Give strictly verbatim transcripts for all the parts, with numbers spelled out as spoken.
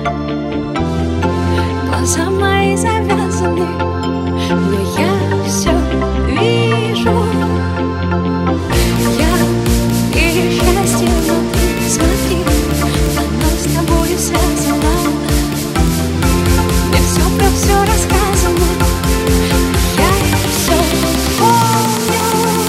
Глаза мои завязаны, но я все вижу. Я вижу счастье внутри, смотри, оно с тобою связано. Мне все про все рассказано, я все помню.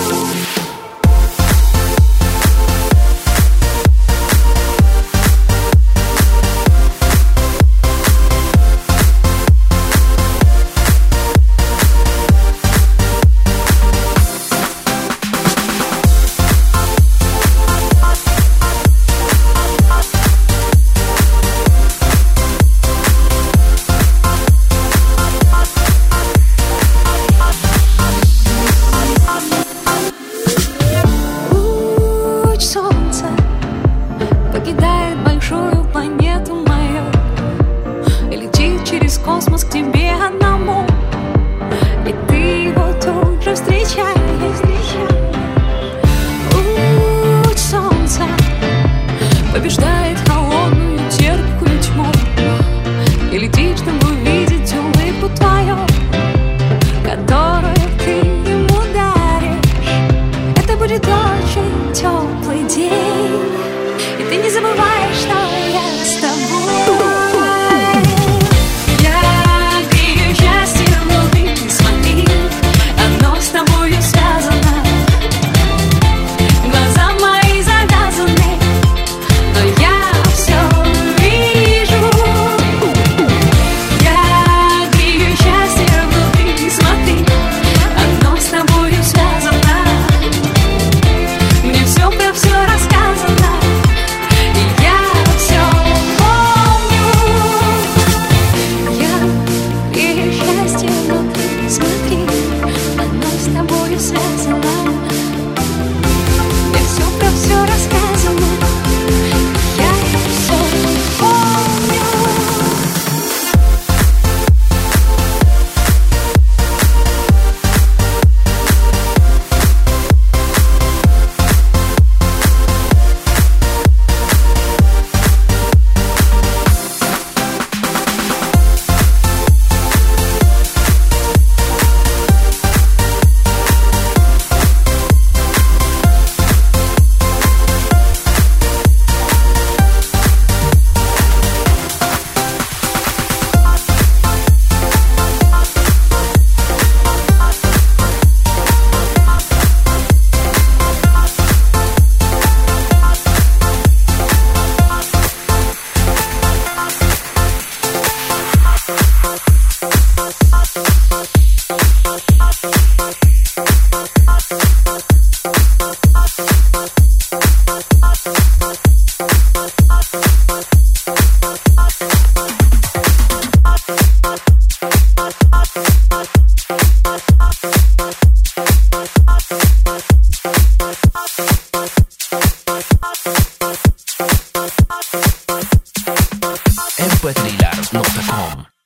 Солнце покидает большую планету мою и летит через космос к тебе одному, и ты его тут же встречаешь. Луч солнца побеждает холодную терпкую тьму и летит, чтобы увидеть улыбку твою, которую ты ему даришь. Это будет очень теплый день, и ты не забываешь, что я с тобой. Я грею счастье внутри, смотри, оно с тобою связано. Глаза мои завязаны, но я все вижу. Я грею счастье внутри, смотри, оно с тобою связано. Мне все про все рассказано, и я все помню. Я грею счастье внутри, смотри, оно с тобою связано. Мне все про все рассказано, я все помню. эм пэ три лар точка ком